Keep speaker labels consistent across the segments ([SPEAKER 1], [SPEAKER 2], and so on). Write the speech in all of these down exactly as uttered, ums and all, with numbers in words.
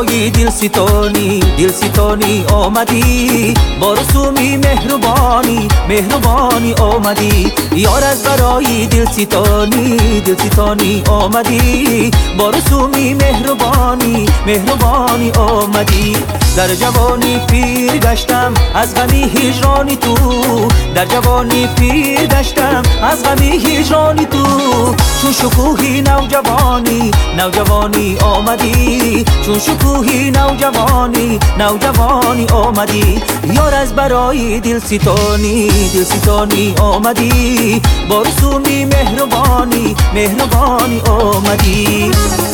[SPEAKER 1] برای دل ستانی دل ستانی آمدی، با رسومی مهربانی مهربانی آمدی. یار از برای دل ستانی دل ستانی آمدی، با رسومی مهربانی مهربانی آمدی. در جوانی پیر گشتم از غمی هجرانی تو، در جوانی پیر گشتم از غمی هجرانی تو. چون شکوهی نوجوانی نوجوانی آمدی، چون شکوهی نوجوانی نوجوانی آمدی. یار از برای دل ستانی دل ستانی آمدی، با رسومی مهربانی مهربانی آمدی.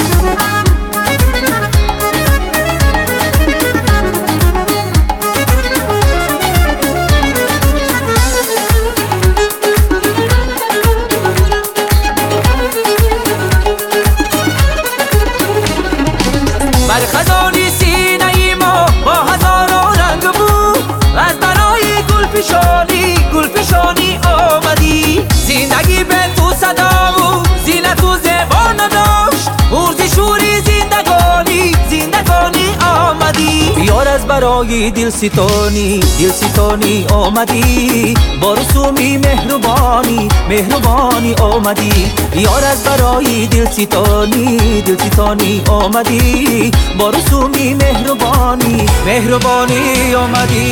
[SPEAKER 1] بر خزانی سینه ما با هزاران رنگ بود، از برای گلفشانی گلفشانی آمدی. زندگی به تو صدا بود، زینت تو زبان نداشت، ورزی شوری زندگانی زندگانی آمدی. یار از برای دل ستانی دل ستانی آمدی، با رسومی مهربانی مهربانی آمدی. یار از برای دل ستانی دل ستانی آمدی، با رسومی مهربانی مهربانی آمدی.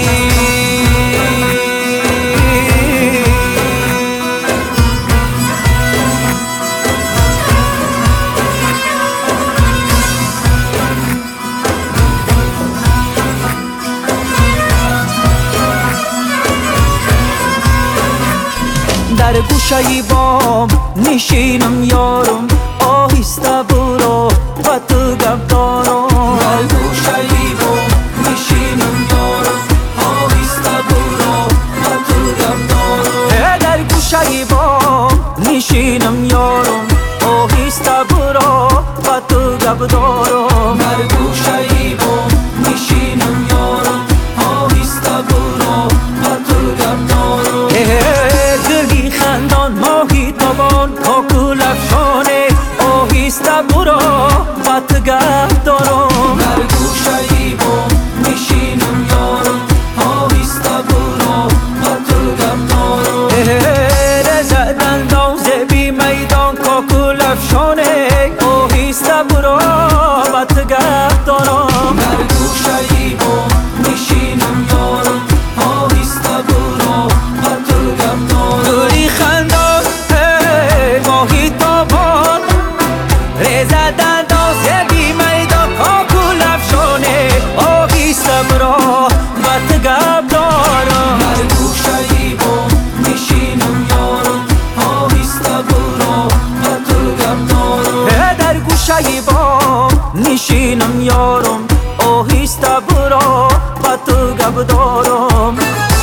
[SPEAKER 1] در گوشه بام نشینم یارم، آهسته برو و تو گپ دارم. در گوشه بام نشینم یارم، آهسته برو و تو گپ دارم. در گوشه بام نشینم یارم، آهسته برو و تو گپ دارم. در گوشه بام نشینم یارم، آهسته برو و تو گپ دارم. دلی خندان ماهی تابان کاکل افشانه، آهسته برو و تو گپ دارم. در گوشه بام نشینم یارم، آهسته برو و تو گپ دارم. رزق انداز بی میدان کاکل افشانه، آهسته برو و تو گپ دارم. در گوشه بام نشینم یارم، آهسته برو و تو گپ دارم. گلی خندان ماهی تابان، رزق انداز بی میدان کاکل افشانه، آهسته برو و تو گپ دارم. در گوشه بام نشینم یارم، آهسته برو و تو گپ دارم. در گوشه بام نشینم یارم، آهسته برو و تو گپ دارم.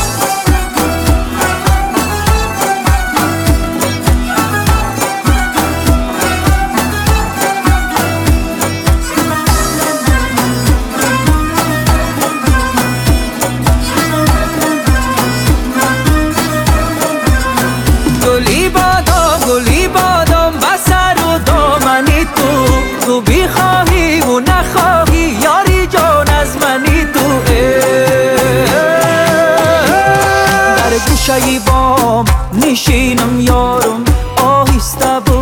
[SPEAKER 1] گلی بادام گلی بادام بسر و دامنی تو، تو بیخواهی و نخواهی یاری جان از منی تو. در گوشه بام نشینم یارم، آهسته